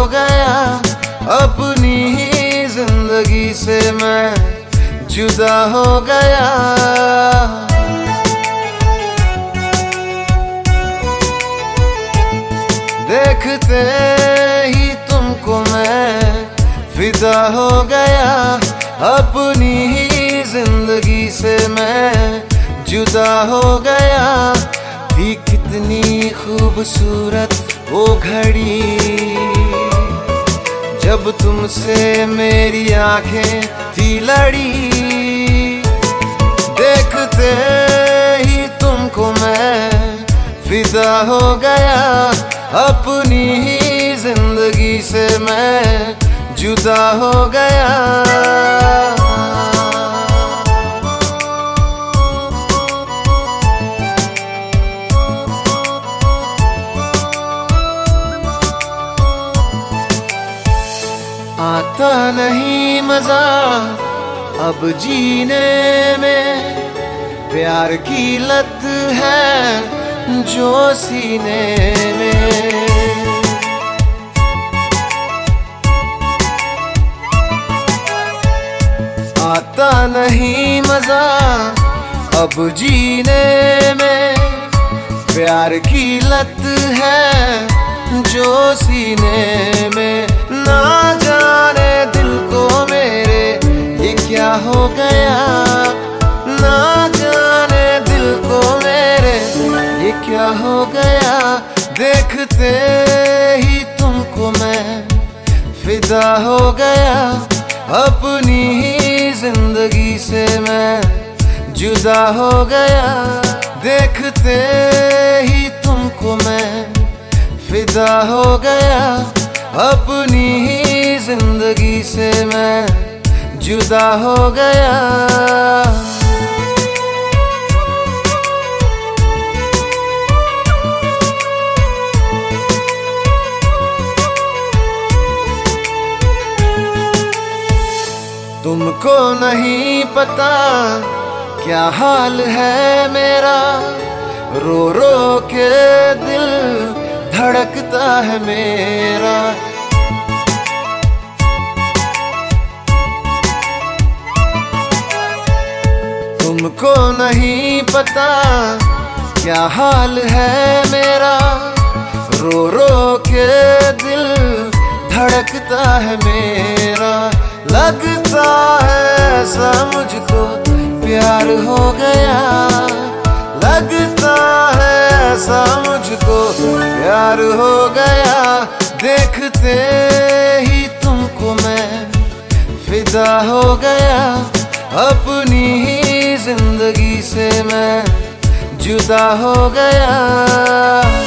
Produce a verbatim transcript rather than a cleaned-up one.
गया, अपनी ही जिंदगी से मैं जुदा हो गया। देखते ही तुमको मैं फिदा हो गया, अपनी ही जिंदगी से मैं जुदा हो गया। थी कितनी खूबसूरत वो घड़ी जब तुमसे मेरी आंखें थी लड़ी। देखते ही तुमको मैं फिदा हो गया, अपनी ही जिंदगी से मैं जुदा हो गया। आता नहीं मजा अब जीने में, प्यार की लत है जो सीने में। आता नहीं मजा अब जीने में, प्यार की लत है जो सीने में। ना जाने दिल को मेरे ये क्या हो गया, ना जाने दिल को मेरे ये क्या हो गया। देखते ही तुमको मैं फिदा हो गया, अपनी ही जिंदगी से मैं जुदा हो गया। देखते ही तुमको मैं फिदा हो गया, अपनी ही जिंदगी से मैं जुदा हो गया। तुमको नहीं पता क्या हाल है मेरा, रो रो के दिल धड़कता है मेरा। तुमको नहीं पता क्या हाल है मेरा, रो रो के दिल धड़कता है मेरा। लगता है ऐसा मुझको प्यार हो गया, लगता है ऐसा मुझको प्यार हो गया। देखते ही तुमको मैं फिदा हो गया, अपनी ही जिंदगी से मैं जुदा हो गया।